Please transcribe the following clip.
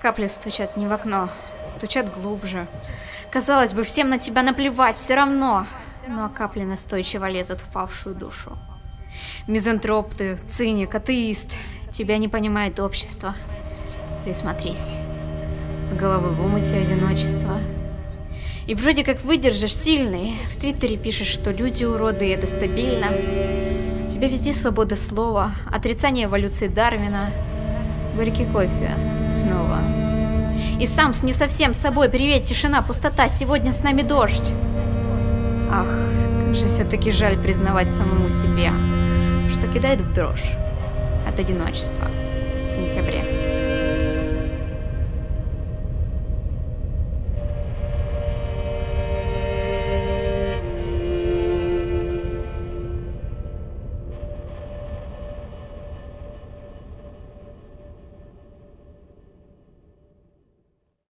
Капли стучат не в окно, стучат глубже. Казалось бы, всем на тебя наплевать, все равно. Но капли настойчиво лезут в павшую душу. Мизантроп ты, циник, атеист. Тебя не понимает общество. Присмотрись. С головы в омуте одиночества. И вроде как выдержишь сильный. В Твиттере пишешь, что люди уроды, и это стабильно. У тебя везде свобода слова, отрицание эволюции Дарвина. Горький кофе. Снова. И сам с не совсем собой. Привет, тишина, пустота, сегодня с нами дождь. Ах, как же все-таки жаль признавать самому себе, что кидает в дрожь от одиночества в сентябре.